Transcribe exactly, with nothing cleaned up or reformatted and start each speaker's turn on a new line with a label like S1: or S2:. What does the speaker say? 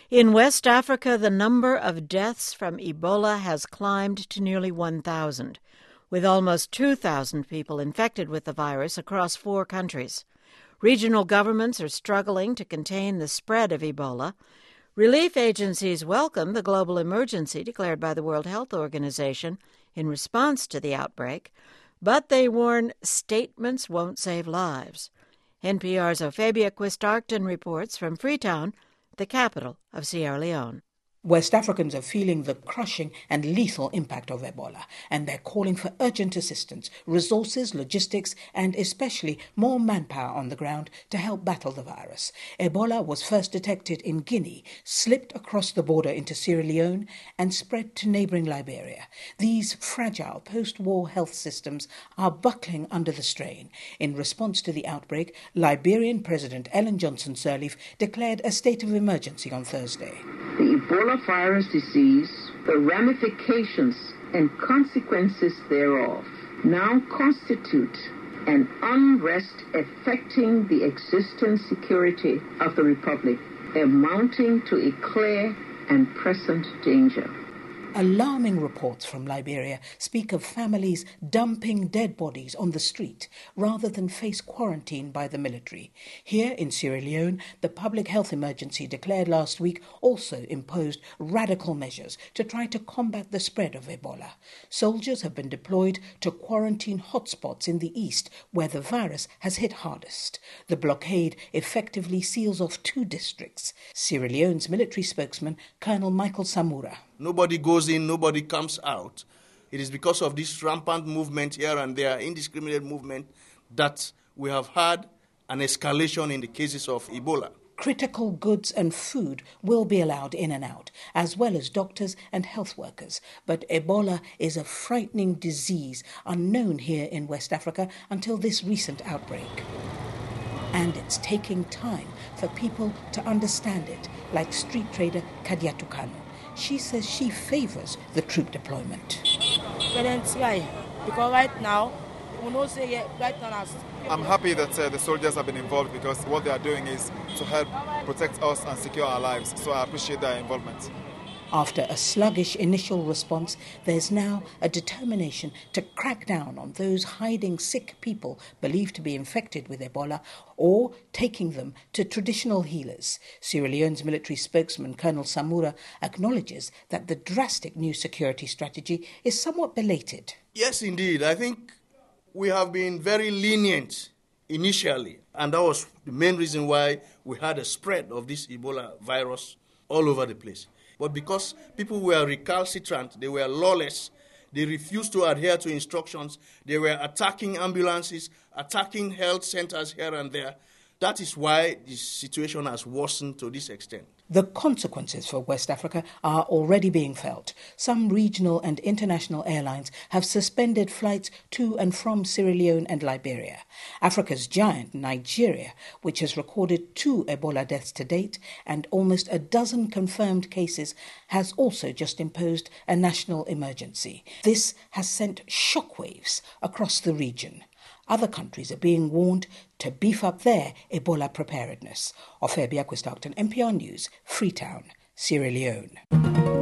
S1: In West Africa, the number of deaths from Ebola has climbed to nearly one thousand, with almost two thousand people infected with the virus across four countries. Regional governments are struggling to contain the spread of Ebola. Relief agencies welcome the global emergency declared by the World Health Organization in response to the outbreak, but they warn statements won't save lives. N P R's Ophabia Quist-Arcton reports from Freetown, the capital of Sierra Leone.
S2: West Africans are feeling the crushing and lethal impact of Ebola, and they're calling for urgent assistance, resources, logistics, and especially more manpower on the ground to help battle the virus. Ebola was first detected in Guinea, slipped across the border into Sierra Leone, and spread to neighbouring Liberia. These fragile post-war health systems are buckling under the strain. In response to the outbreak, Liberian President Ellen Johnson Sirleaf declared a state of emergency on Thursday.
S3: The Ebola virus disease, the ramifications and consequences thereof now constitute an unrest affecting the existence security of the Republic, amounting to a clear and present danger.
S2: Alarming reports from Liberia speak of families dumping dead bodies on the street rather than face quarantine by the military. Here in Sierra Leone, the public health emergency declared last week also imposed radical measures to try to combat the spread of Ebola. Soldiers have been deployed to quarantine hotspots in the east where the virus has hit hardest. The blockade effectively seals off two districts. Sierra Leone's military spokesman, Colonel Michael Samura.
S4: Nobody goes in, nobody comes out. It is because of this rampant movement here and there, indiscriminate movement, that we have had an escalation in the cases of Ebola.
S2: Critical goods and food will be allowed in and out, as well as doctors and health workers. But Ebola is a frightening disease unknown here in West Africa until this recent outbreak. And it's taking time for people to understand it, like street trader Kadiatu Kano. She says she favours the troop deployment.
S5: Because right now,
S6: I'm happy that uh, the soldiers have been involved because what they are doing is to help protect us and secure our lives. So I appreciate their involvement.
S2: After a sluggish initial response, there's now a determination to crack down on those hiding sick people believed to be infected with Ebola or taking them to traditional healers. Sierra Leone's military spokesman, Colonel Samura, acknowledges that the drastic new security strategy is somewhat belated.
S4: Yes, indeed. I think we have been very lenient initially, and that was the main reason why we had a spread of this Ebola virus all over the place. But because people were recalcitrant, they were lawless, they refused to adhere to instructions, they were attacking ambulances, attacking health centers here and there. That is why the situation has worsened to this extent.
S2: The consequences for West Africa are already being felt. Some regional and international airlines have suspended flights to and from Sierra Leone and Liberia. Africa's giant, Nigeria, which has recorded two Ebola deaths to date and almost a dozen confirmed cases, has also just imposed a national emergency. This has sent shockwaves across the region. Other countries are being warned to beef up their Ebola preparedness. Ophabia Quist-Arcton, N P R News, Freetown, Sierra Leone.